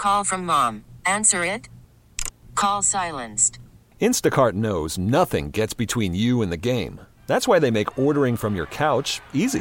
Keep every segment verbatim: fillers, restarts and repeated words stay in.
Call from mom. Answer it. Call silenced. Instacart knows nothing gets between you and the game. That's why they make ordering from your couch easy.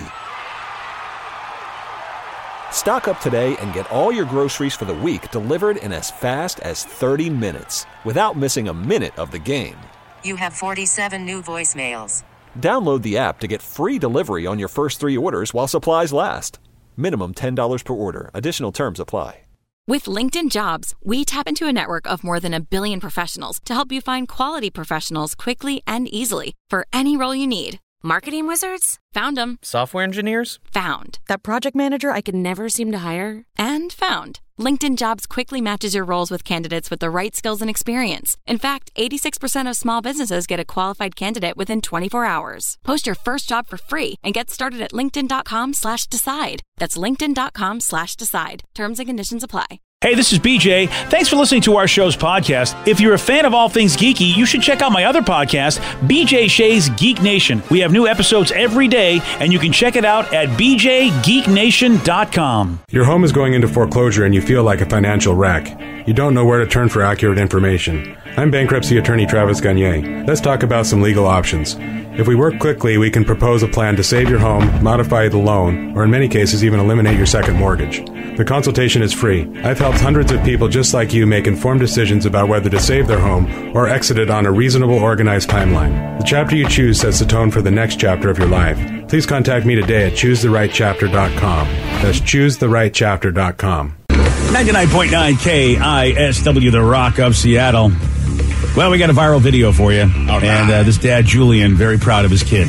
Stock up today and get all your groceries for the week delivered in as fast as thirty minutes without missing a minute of the game. You have forty-seven new voicemails. Download the app to get free delivery on your first three orders while supplies last. Minimum ten dollars per order. Additional terms apply. With LinkedIn Jobs, we tap into a network of more than a billion professionals to help you find quality professionals quickly and easily for any role you need. Marketing wizards? Found them. Software engineers? Found. That project manager I could never seem to hire? And found. LinkedIn Jobs quickly matches your roles with candidates with the right skills and experience. In fact, eighty-six percent of small businesses get a qualified candidate within twenty-four hours. Post your first job for free and get started at linkedin.com slash decide. That's linkedin.com slash decide. Terms and conditions apply. Hey, this is B J. Thanks for listening to our show's podcast. If you're a fan of all things geeky, you should check out my other podcast, B J Shea's Geek Nation. We have new episodes every day, and you can check it out at b j geek nation dot com. Your home is going into foreclosure and you feel like a financial wreck. You don't know where to turn for accurate information. I'm bankruptcy attorney Travis Gagne. Let's talk about some legal options. If we work quickly, we can propose a plan to save your home, modify the loan, or in many cases even eliminate your second mortgage. The consultation is free. I've helped hundreds of people just like you make informed decisions about whether to save their home or exit it on a reasonable, organized timeline. The chapter you choose sets the tone for the next chapter of your life. Please contact me today at choose the right chapter dot com. That's choose the right chapter dot com. ninety-nine point nine K I S W, The Rock of Seattle. Well, we got a viral video for you. Right. And uh, this dad, Julian, very proud of his kid.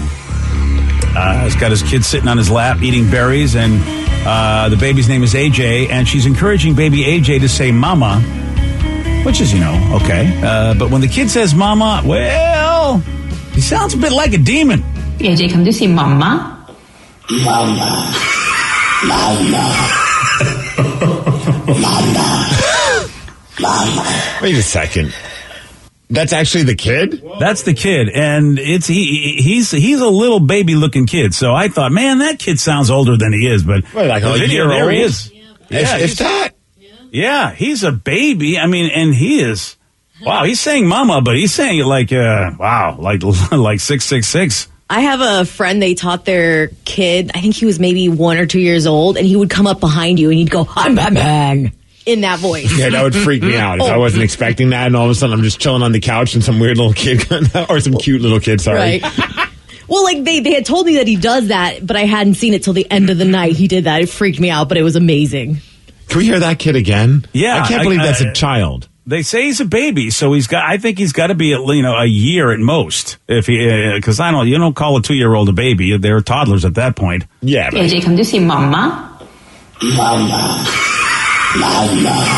Uh, he's got his kid sitting on his lap eating berries, and uh, the baby's name is A J, and she's encouraging baby A J to say mama, which is, you know, okay. Uh, but when the kid says mama, well, he sounds a bit like a demon. A J, come to see mama. Mama. Mama. Mama. Mama. Wait a second. That's actually the kid? That's the kid, and it's he. He's he's a little baby-looking kid. So I thought, man, that kid sounds older than he is. But Wait, like the a video, year there old? he is. Yeah, Yeah, if, if that. Yeah, he's a baby. I mean, and he is. Wow, he's saying "mama," but he's saying it like, uh, wow, like like six six six. I have a friend, they taught their kid, I think he was maybe one or two years old, and he would come up behind you and he'd go, I'm Batman, in that voice. Yeah, that would freak me out if Oh. I wasn't expecting that, and all of a sudden I'm just chilling on the couch and some weird little kid, or some cute little kid, sorry. Right. Well, like, they, they had told me that he does that, but I hadn't seen it till the end of the night. He did that. It freaked me out, but it was amazing. Can we hear that kid again? Yeah, I can't believe I- that's I- a child. They say he's a baby, so he's got. I think he's got to be, at, you know, a year at most. If he, because I don't, you don't call a two-year-old a baby. They're toddlers at that point. Yeah. A J, come to see mama. Mama. Mama.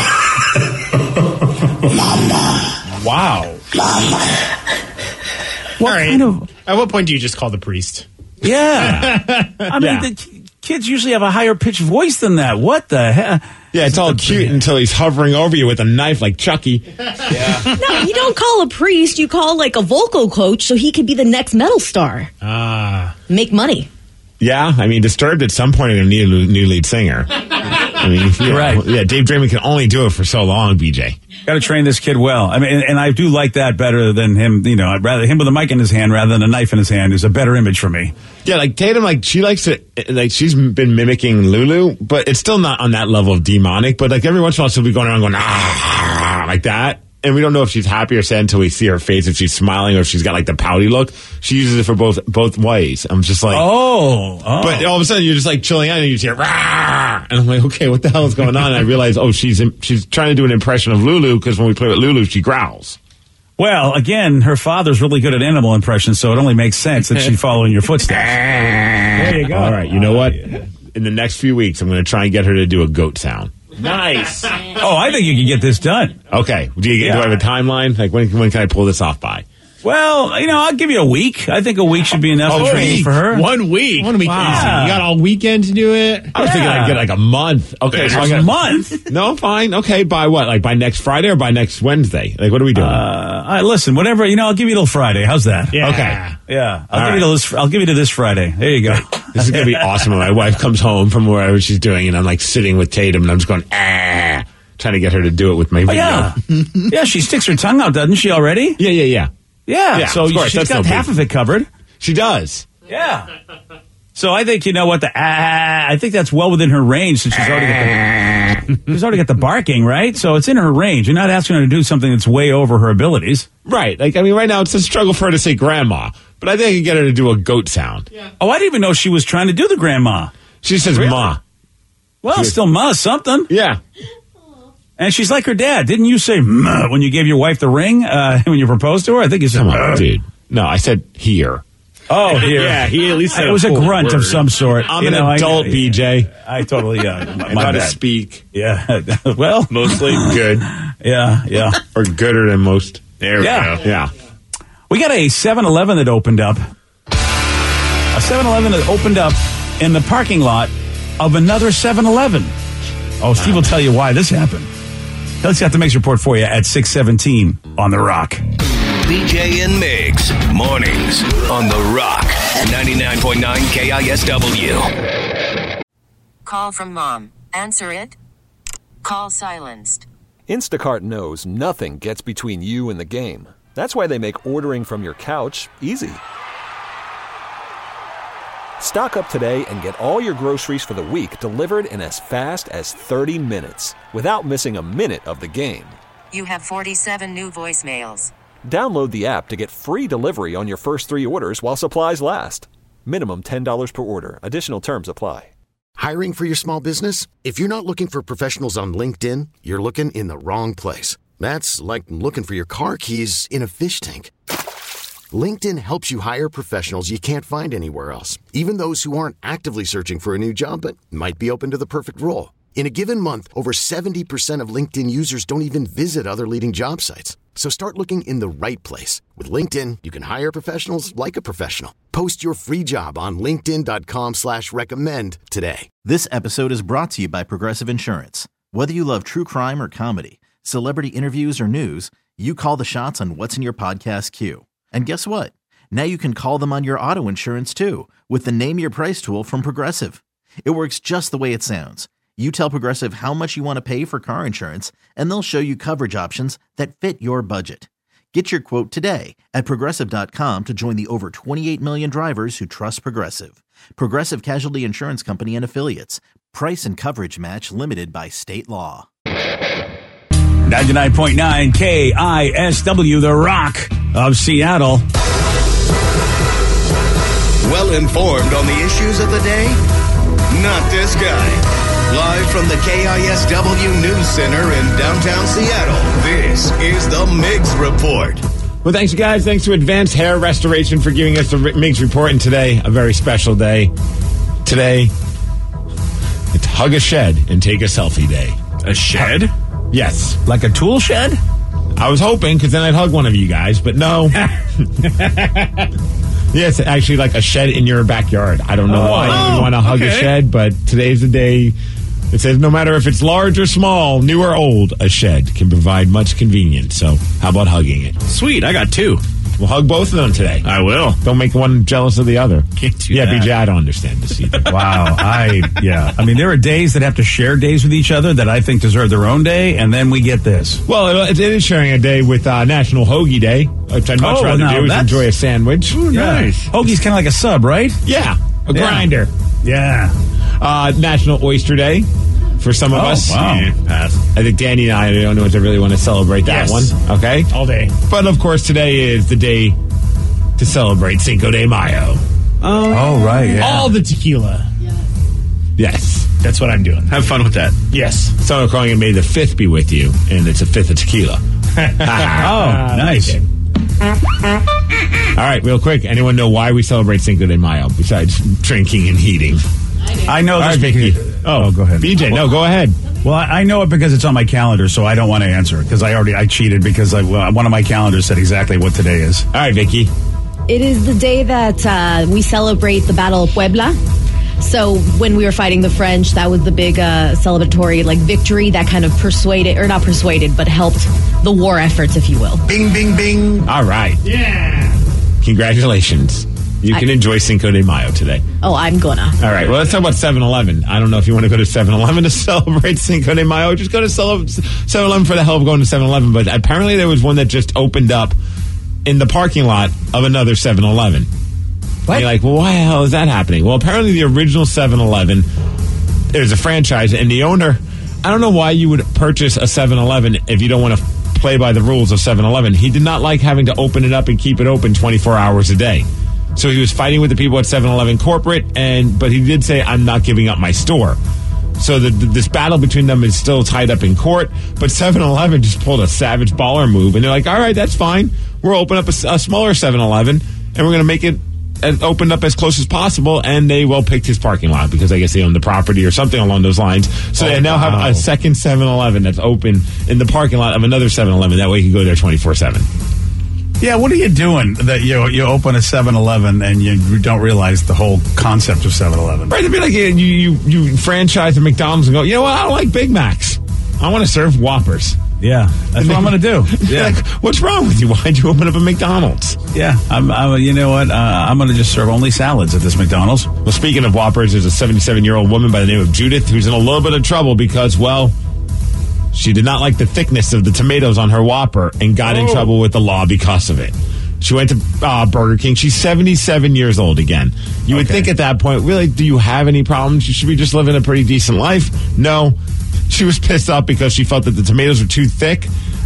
Mama. Wow. Mama. What kind of? At what point do you just call the priest? Yeah. I mean, Yeah. the ki- kids usually have a higher pitched voice than that. What the hell? Yeah, it's all cute until he's hovering over you with a knife like Chucky. Yeah. No, you don't call a priest. You call, like, a vocal coach so he could be the next metal star. Ah. Make money. Yeah, I mean, Disturbed at some point are going to need a new lead singer. I mean, yeah, Right. Yeah, Dave Draymond can only do it for so long, B J. Got to train this kid well. I mean, and, and I do like that better than him. You know, I'd rather him with a mic in his hand rather than a knife in his hand is a better image for me. Yeah, like Tatum, like she likes to, like she's been mimicking Lulu, but it's still not on that level of demonic. But like every once in a while, she'll be going around going ah like that, and we don't know if she's happy or sad until we see her face, if she's smiling or if she's got like the pouty look. She uses it for both both ways. I'm just like, oh, oh. But all of a sudden you're just like chilling out and you just hear rah, and I'm like, okay, what the hell is going on? And I realize, oh, she's she's trying to do an impression of Lulu because when we play with Lulu, she growls. Well, again, her father's really good at animal impressions, so it only makes sense that she'd follow in your footsteps. There you go. All right, you know what? In the next few weeks, I'm going to try and get her to do a goat sound. Nice. Oh, I think you can get this done. Okay. Do you get, Yeah. do I have a timeline? Like when when can I pull this off by? Well, you know, I'll give you a week. I think a week should be enough Oh, training week. for her. One week. One week. Wow. You got all weekend to do it? I was Yeah. thinking I'd get like a month. Okay, so I a got month. No, fine. Okay, by what? Like by next Friday or by next Wednesday? Like what are we doing? Uh, all right, listen, whatever. You know, I'll give you till Friday. How's that? Yeah. Okay. Yeah, I'll All give right. you till this. I'll give you to this Friday. There you go. This is gonna be awesome when my wife comes home from wherever she's doing, and I'm like sitting with Tatum, and I'm just going ah. trying to get her to do it with my Oh, video. yeah. Yeah, she sticks her tongue out, doesn't she, already? Yeah, yeah, yeah. Yeah, Yeah, so of course, she's that's got no half big- of it covered. She does. Yeah. So I think, you know what, the ah, I think that's well within her range since she's already got the, she's already got the barking, right? So it's in her range. You're not asking her to do something that's way over her abilities. Right. Like, I mean, right now it's a struggle for her to say grandma, but I think I can get her to do a goat sound. Yeah. Oh, I didn't even know she was trying to do the grandma. She says Really? ma. Well, still ma something. Yeah. And she's like her dad. Didn't you say ma when you gave your wife the ring uh, when you proposed to her? I think you said Come ma. on, dude. No, I said here. Oh, here. Yeah, he at least said It was a full grunt word. of some sort. I'm You an know, I- adult, I, B J. I totally, uh, I my know how to bad. speak. Yeah. Well, Mostly good. yeah, yeah. Or gooder than most. There we Yeah. go. Yeah. We got a seven eleven that opened up. A seven eleven that opened up in the parking lot of another seven eleven. Oh, Steve will tell you why this happened. Let's have the Mix Report for you at six seventeen on The Rock. B J and Migs, mornings on The Rock, ninety-nine point nine K I S W. Call from mom. Answer it. Call silenced. Instacart knows nothing gets between you and the game. That's why they make ordering from your couch easy. Stock up today and get all your groceries for the week delivered in as fast as thirty minutes without missing a minute of the game. You have forty-seven new voicemails. Download the app to get free delivery on your first three orders while supplies last. Minimum ten dollars per order. Additional terms apply. Hiring for your small business? If you're not looking for professionals on LinkedIn, you're looking in the wrong place. That's like looking for your car keys in a fish tank. LinkedIn helps you hire professionals you can't find anywhere else, even those who aren't actively searching for a new job but might be open to the perfect role. In a given month, over seventy percent of LinkedIn users don't even visit other leading job sites. So start looking in the right place. With LinkedIn, you can hire professionals like a professional. Post your free job on linkedin.com slash recommend today. This episode is brought to you by Progressive Insurance. Whether you love true crime or comedy, celebrity interviews or news, you call the shots on what's in your podcast queue. And guess what? Now you can call them on your auto insurance too with the Name Your Price tool from Progressive. It works just the way it sounds. You tell Progressive how much you want to pay for car insurance, and they'll show you coverage options that fit your budget. Get your quote today at Progressive dot com to join the over twenty-eight million drivers who trust Progressive. Progressive Casualty Insurance Company and Affiliates. Price and coverage match limited by state law. ninety-nine point nine K I S W, The Rock of Seattle. Well informed on the issues of the day? Not this guy. Live from the K I S W News Center in downtown Seattle, this is the Migs Report. Well, thanks, guys. Thanks to Advanced Hair Restoration for giving us the Migs Report. And today, a very special day. Today, it's Hug a Shed and Take a Selfie Day. A shed? Yes. Like a tool shed? I was hoping, because then I'd hug one of you guys, but no. Yes, actually like a shed in your backyard. I don't know Oh, why you would want to hug okay. a shed, but today's the day. It says no matter if it's large or small, new or old, a shed can provide much convenience. So how about hugging it? Sweet, I got two. We'll hug both of them today. I will. Don't make one jealous of the other. Can't do yeah, that. B J, I don't understand this either. Wow. I, yeah. I mean, there are days that have to share days with each other that I think deserve their own day, and then we get this. Well, it, it is sharing a day with uh, National Hoagie Day, which I'd much Oh, rather now do is that's- enjoy a sandwich. Ooh, nice. Hoagie's kind of like a sub, right? Yeah, a Yeah. grinder. Yeah. Uh, National Oyster Day for some of Oh, us. wow. Yeah, pass. I think Danny and I are the only ones that really want to celebrate that Yes. one. Okay? All day. But of course, today is the day to celebrate Cinco de Mayo. Oh, right. Yeah. All the tequila. Yes. That's what I'm doing. Have fun with that. Yes. Some are calling it May the fifth be with you, and it's a fifth of tequila. Oh, nice. All right, real quick. Anyone know why we celebrate Cinco de Mayo besides drinking and eating? I know All this right, Vicky. because- Oh, go ahead. B J, no, go ahead. Well, I I know it because it's on my calendar, so I don't want to answer it because I already I cheated because I, well, one of my calendars said exactly what today is. All right, Vicky. It is the day that uh, we celebrate the Battle of Puebla. So when we were fighting the French, that was the big uh, celebratory like victory that kind of persuaded, or not persuaded, but helped the war efforts, if you will. Bing, bing, bing. All right. Yeah. Congratulations. You I- can enjoy Cinco de Mayo today. Oh, I'm gonna. All right, well, let's talk about seven eleven. I don't know if you want to go to seven eleven to celebrate Cinco de Mayo. Just go to seven eleven for the hell of going to seven eleven. But apparently there was one that just opened up in the parking lot of another seven eleven. What? You're like, well, why the hell is that happening? Well, apparently the original seven eleven, there's a franchise, and the owner, I don't know why you would purchase a seven eleven if you don't want to play by the rules of seven eleven. He did not like having to open it up and keep it open twenty-four hours a day. So he was fighting with the people at seven eleven corporate, and but he did say, I'm not giving up my store. So the, the, this battle between them is still tied up in court, but seven eleven just pulled a savage baller move, and they're like, all right, that's fine. We'll open up a, a smaller seven eleven, and we're going to make it as opened up as close as possible, and they well picked his parking lot because I guess they own the property or something along those lines. So oh, they now wow. have a second seven eleven that's open in the parking lot of another seven eleven. That way you can go there twenty-four seven. Yeah, what are you doing that you you open a seven eleven and you don't realize the whole concept of seven eleven? Right, to be like you, you you franchise the McDonald's and go, you know what, I don't like Big Macs. I want to serve Whoppers. Yeah, that's what I'm going to do. Yeah. Like, what's wrong with you? Why'd you open up a McDonald's? Yeah, I'm, I'm, you know what? Uh, I'm going to just serve only salads at this McDonald's. Well, speaking of Whoppers, there's a seventy-seven-year-old woman by the name of Judith who's in a little bit of trouble because, well, she did not like the thickness of the tomatoes on her Whopper and got oh. in trouble with the law because of it. She went to uh, Burger King. She's seventy-seven years old again. You would okay. think at that point, really, do you have any problems? You should be just living a pretty decent life. No. She was pissed off because she felt that the tomatoes were too thick,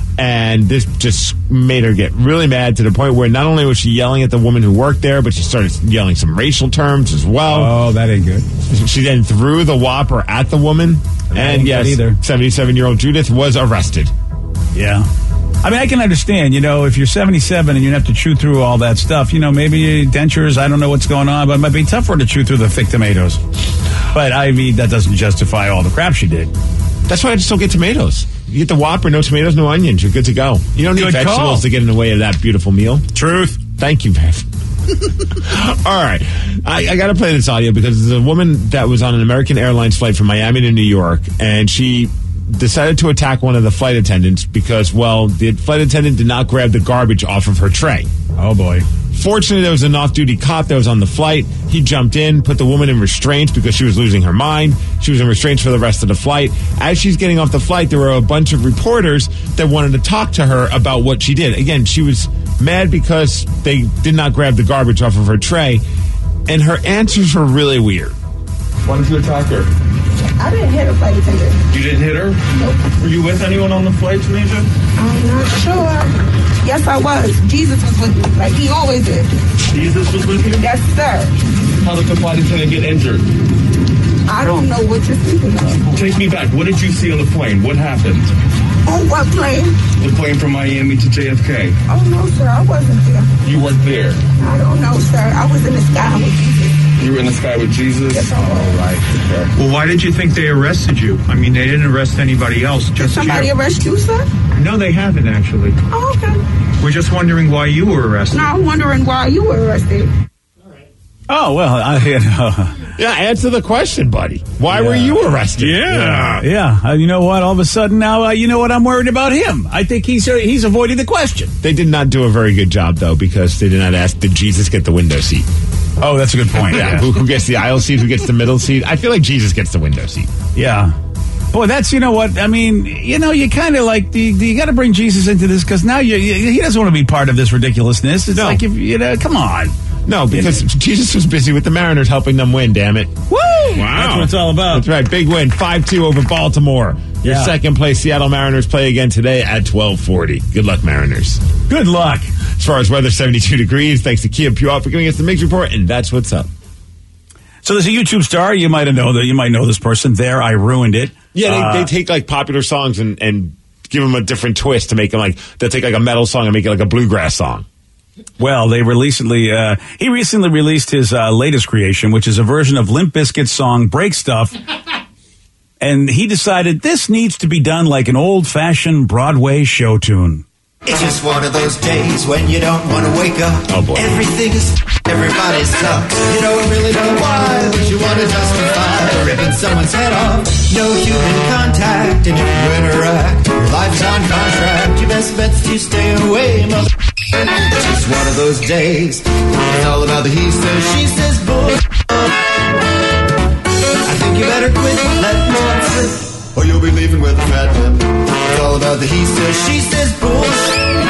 and this just made her get really mad to the point where not only was she yelling at the woman who worked there, but she started yelling some racial terms as well. Oh, that ain't good. She then threw the Whopper at the woman, that and yes, seventy-seven-year-old Judith was arrested. Yeah. I mean, I can understand, you know, if you're seventy-seven and you have to chew through all that stuff, you know, maybe dentures, I don't know what's going on, but it might be tough for her to chew through the thick tomatoes. But, I mean, that doesn't justify all the crap she did. That's why I just don't get tomatoes. You get the Whopper, no tomatoes, no onions. You're good to go. You don't need good vegetables call. to get in the way of that beautiful meal. Truth. Thank you, Bev. All right. I, I got to play this audio because there's a woman that was on an American Airlines flight from Miami to New York, and she decided to attack one of the flight attendants because, well, the flight attendant did not grab the garbage off of her tray. Oh, boy. Fortunately, there was an off-duty cop that was on the flight. He jumped in, put the woman in restraints because she was losing her mind. She was in restraints for the rest of the flight. As she's getting off the flight, there were a bunch of reporters that wanted to talk to her about what she did. Again, she was mad because they did not grab the garbage off of her tray, and her answers were really weird. Why did you attack her? I didn't hit her flight attendant. You didn't hit her? Nope. Were you with anyone on the flight, Tanisha? I'm not sure. Yes, I was. Jesus was with me, like he always is. Jesus was with you? Yes, sir. How did the flight attendant get injured? I don't know what you're speaking of. Take me back. What did you see on the plane? What happened? On what plane? The plane from Miami to J F K. Oh, no, sir. I wasn't there. You weren't there? I don't know, sir. I was in the sky with Jesus. You were in the sky with Jesus? Yes, I was. Oh, right. Okay. Well, why did you think they arrested you? I mean, they didn't arrest anybody else. Did just somebody you. arrest you, sir? No, they haven't, actually. Oh, okay. We're just wondering why you were arrested. No, I'm wondering why you were arrested. Oh, well, I, you know. Yeah, answer the question, buddy. Why yeah. were you arrested? Yeah. Yeah. yeah. Uh, you know what? All of a sudden now, uh, you know what? I'm worried about him. I think he's uh, he's avoiding the question. They did not do a very good job, though, because they did not ask, did Jesus get the window seat? Oh, that's a good point. yeah. yeah. Who, who gets the aisle seat? Who gets the middle seat? I feel like Jesus gets the window seat. Yeah. Boy, that's, you know what, I mean, you know, you kind of like, you, you got to bring Jesus into this because now you, you, he doesn't want to be part of this ridiculousness. It's no. like, if you know, come on. No, because you know. Jesus was busy with the Mariners helping them win, damn it. Woo! Wow. That's what it's all about. That's right, big win, five two over Baltimore. Your yeah. second place Seattle Mariners play again today at twelve forty. Good luck, Mariners. Good luck. As far as weather, seventy-two degrees. Thanks to Kia Pure for giving us the Mix Report, and that's what's up. So there's a YouTube star. You might know that. You might know this person. There, I ruined it. Yeah, they, uh, they take like popular songs and, and give them a different twist to make them like they'll take like a metal song and make it like a bluegrass song. Well, they recently uh, he recently released his uh, latest creation, which is a version of Limp Bizkit's song "Break Stuff," and he decided this needs to be done like an old-fashioned Broadway show tune. It's just one of those days when you don't want to wake up. Oh boy. Everything is everybody sucks. You don't really know why, but you want to justify ripping someone's head off. No human contact, and if you interact, your life's on contract. Your best bet's to stay away, mother. It's just one of those days. It's all about the he says, she says bullshit. I think you better quit letting it slip, or you'll be leaving with a fat lip. It's all about the he says, she says bullshit.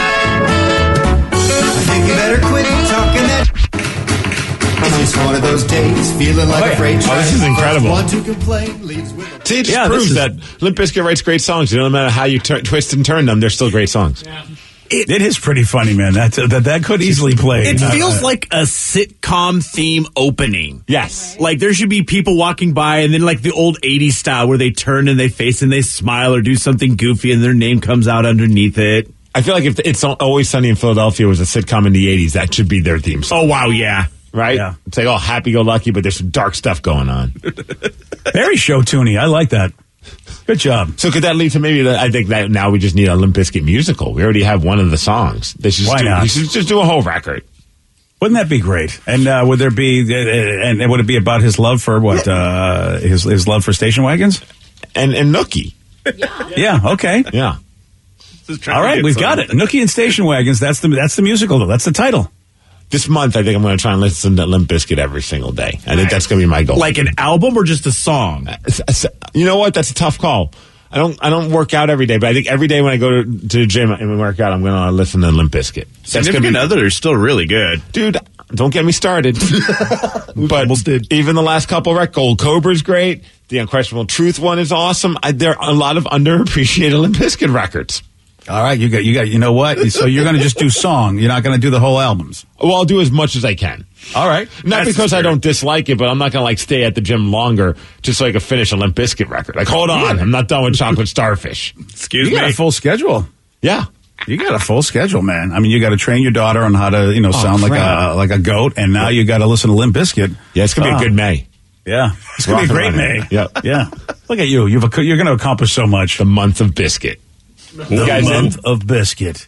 I think you better quit talking that. It's just one of those days, feeling like Oh, yeah. a freight train. Oh, this is incredible. Want to complain, leaves with a See, it just Yeah, this proves is- that Limp Bizkit writes great songs. No matter how you tur- twist and turn them, they're still great songs. It, it is pretty funny, man. That that that could easily play. It Uh, feels like a sitcom theme opening. Yes. Like there should be people walking by and then like the old eighties style where they turn and they face and they smile or do something goofy and their name comes out underneath it. I feel like if It's Always Sunny in Philadelphia was a sitcom in the eighties, that should be their theme song. Oh, wow, yeah. Right? Yeah. It's like all happy-go-lucky, but there's some dark stuff going on. very show-tuney. I like that. Good job. So could that lead to maybe, the, I think that now we just need a Limp Bizkit musical. We already have one of the songs. They should, Why just do, not? they should just do a whole record. Wouldn't that be great? And uh, would there be? Uh, and would it be about his love for what? Uh, his his love for station wagons and and Nookie. Yeah. Okay. Yeah. All right, we've got it. Nookie and station wagons. That's the that's the musical though. That's the title. This month, I think I'm going to try and listen to Limp Bizkit every single day. I think that's going to be my goal. Like an album or just a song? You know what? That's a tough call. I don't I don't work out every day, but I think every day when I go to, to the gym and work out, I'm going to listen to Limp Bizkit. That's gonna Significant be, Other is still really good. Dude, don't get me started. But almost did. Even the last couple rec, Gold Cobra's great. The Unquestionable Truth one is awesome. I, there are a lot of underappreciated Limp Bizkit records. All right, you got you got. You know what? So you're going to just do song. You're not going to do the whole albums. Well, I'll do as much as I can. All right. Not That's because I fair. don't dislike it, but I'm not going to like stay at the gym longer just so I can finish a Limp Bizkit record. Like, hold on, I'm not done with Chocolate Starfish. Excuse You got a full schedule. Yeah. You got a full schedule, man. I mean, you got to train your daughter on how to, you know, Oh, sound like crap. a like a goat, and now you got to listen to Limp Bizkit. Yeah, it's going to be Ah. a good May. Yeah, it's going to be a Rock and great roll. May. Yeah. Yeah. Look at you. You've ac- you're going to accomplish so much. The month of Biscuit. The You guys in? month of biscuit.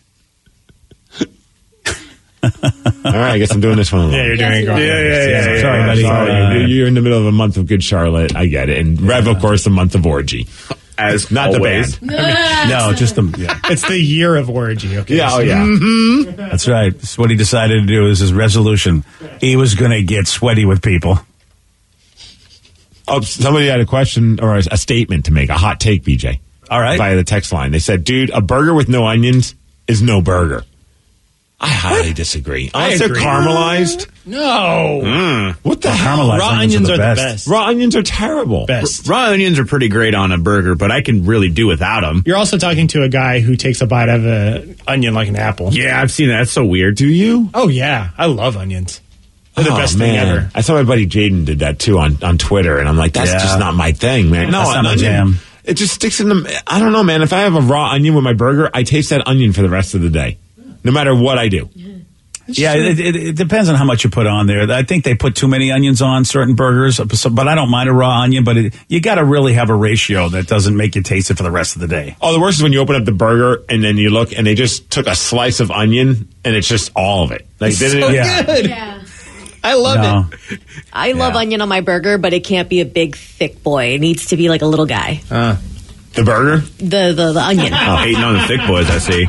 All right, I guess I'm doing this one alone. Yeah, you're doing Yeah, great. yeah, yeah, yeah, yeah. Sorry, buddy. Sorry. Uh, You're- you're in the middle of a month of Good Charlotte. I get it. And Rev, of course, the month of Orgy. As Not always. the band. No, just the yeah. It's the year of orgy. Okay. Yeah, oh, yeah. Mm-hmm. That's right. That's what he decided to do. Is his resolution. He was going to get sweaty with people. Oh, somebody had a question or a, a statement to make, a hot take, B J. All right. Via the text line. They said, dude, a burger with no onions is no burger. I highly disagree. I Unless they're agree. caramelized. No. What the Well, hell? caramelized Raw onions onions are are the the best. best. Raw onions are terrible. Best. Raw onions are pretty great on a burger, but I can really do without them. You're also talking to a guy who takes a bite of an onion like an apple. Yeah, I've seen that. That's so weird. Do you? Oh, yeah. I love onions. They're the Oh, best man. thing ever. I saw my buddy Jaden did that too on, on Twitter, and I'm like, that's Yeah. just not my thing, man. No, That's an not my onion, jam. It just sticks in the. I don't know, man. If I have a raw onion with my burger, I taste that onion for the rest of the day, no matter what I do. Yeah, it, it, it depends on how much you put on there. I think they put too many onions on certain burgers, so- but I don't mind a raw onion. But it, you got to really have a ratio that doesn't make you taste it for the rest of the day. Oh, the worst is when you open up the burger and then you look and they just took a slice of onion and it's just all of it. Like, they didn't- Yeah. Good. Yeah. I love No. it. I love Yeah. onion on my burger, but it can't be a big, thick boy. It needs to be like a little guy. Uh, the burger? The the, the onion. Oh, hating on the thick boys, I see.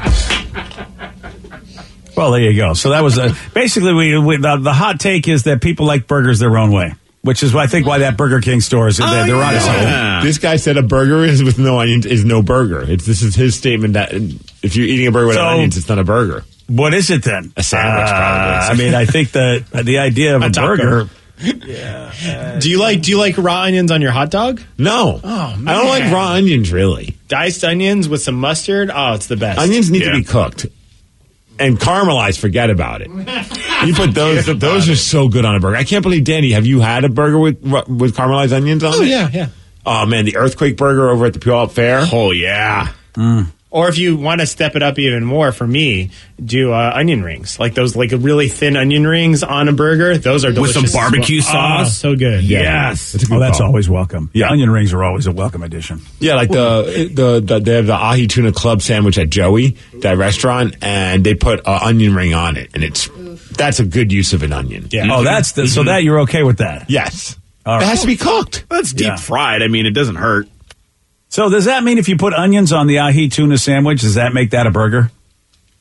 Well, there you go. So that was a, basically we, we the, the hot take is that people like burgers their own way, which is I think why that Burger King store is they're, they're on something. Yeah. This guy said a burger is with no onions is no burger. It's this is his statement that if you're eating a burger with So- onions, it's not a burger. What is it then? A sandwich, Uh, probably. I mean, I think that the idea of a, A taco. burger. Do you like Do you like raw onions on your hot dog? No, Oh, man. I don't like raw onions really. Diced onions with some mustard. Oh, it's the best. Onions need Yeah. to be cooked and caramelized. Forget about it. You put those; those are so good on a burger. I can't believe, Danny, have you had a burger with with caramelized onions on Oh it? yeah, yeah. Oh man, the Earthquake Burger over at the Puyallup Fair. Oh, yeah. Or if you want to step it up even more, for me, do uh, onion rings, like those, like really thin onion rings on a burger. Those are With delicious some as well. barbecue sauce? Oh, so good. Yes. That's a good Oh, that's call. always welcome. Yeah, onion rings are always a welcome addition. Yeah, like the, the the they have the ahi tuna club sandwich at Joey, that restaurant, and they put an onion ring on it, and it's that's a good use of an onion. Yeah. Oh, that's the, so that you're okay with that. Yes, All it right. has to be cooked. That's deep Yeah. fried. I mean, it doesn't hurt. So does that mean if you put onions on the ahi tuna sandwich, does that make that a burger?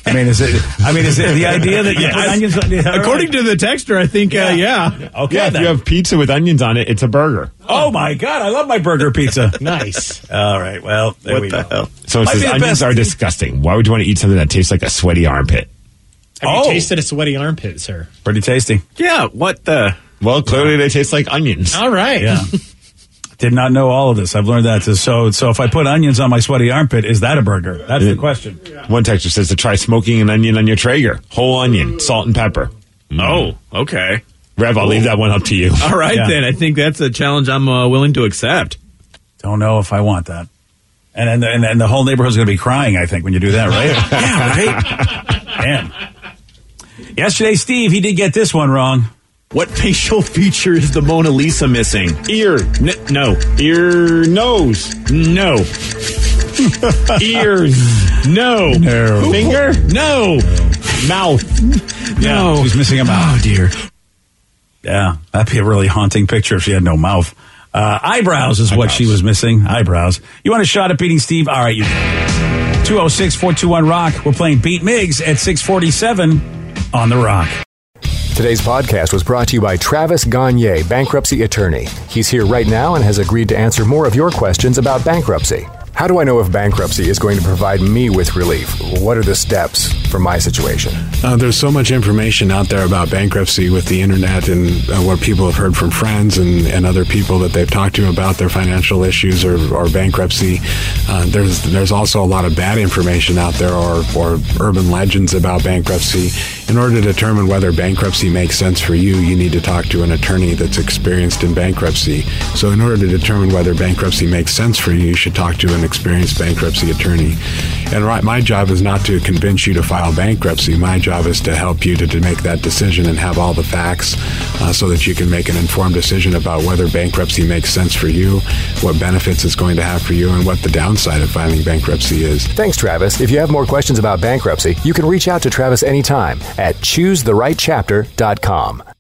I mean, is it? I mean, is it the idea that you Yeah, put I- onions on? Yeah, According to the texter, I think, uh, yeah. Okay, Yeah, if then. you have pizza with onions on it, it's a burger. Oh my God, I love my burger pizza. Nice. All right, well, there What we the go. hell? So it Might says be the onions best. are disgusting. Why would you want to eat something that tastes like a sweaty armpit? Have Oh. you tasted a sweaty armpit, sir? Pretty tasty. Yeah, what the? Well, clearly they taste like onions. All right. Yeah. Did not know all of this. I've learned that. So, so if I put onions on my sweaty armpit, is that a burger? That's the question. One texter says to try smoking an onion on your Traeger. Whole onion, salt and pepper. Oh, okay. Rev, I'll leave that one up to you. All right, Yeah. then. I think that's a challenge I'm uh, willing to accept. Don't know if I want that. And and and, and the whole neighborhood's going to be crying, I think, when you do that, right? Yeah, right? Man. Yesterday, Steve, he did get this one wrong. What facial feature is the Mona Lisa missing? Ear. N- no. Ear, nose. No. Ears. No. No. Finger. No. Mouth. Yeah, No. she's missing a mouth. Oh, dear. Yeah, that'd be a really haunting picture if she had no mouth. Uh, eyebrows is what Eyebrows. she was missing. Eyebrows. You want a shot at beating Steve? All right, you. two oh six, four two one, ROCK. We're playing Beat Miggs at six forty-seven on The Rock. Today's podcast was brought to you by Travis Gagne, bankruptcy attorney. He's here right now and has agreed to answer more of your questions about bankruptcy. How do I know if bankruptcy is going to provide me with relief? What are the steps for my situation? Uh, there's so much information out there about bankruptcy with the internet and uh, what people have heard from friends and, and other people that they've talked to about their financial issues or, or bankruptcy. Uh, there's there's also a lot of bad information out there or, or urban legends about bankruptcy. In order to determine whether bankruptcy makes sense for you, you need to talk to an attorney that's experienced in bankruptcy. So in order to determine whether bankruptcy makes sense for you, you should talk to an experienced bankruptcy attorney. And right, my job is not to convince you to file bankruptcy. My job is to help you to, to make that decision and have all the facts uh, so that you can make an informed decision about whether bankruptcy makes sense for you, what benefits it's going to have for you, and what the downside of filing bankruptcy is. Thanks, Travis. If you have more questions about bankruptcy, you can reach out to Travis anytime at choose the right chapter dot com.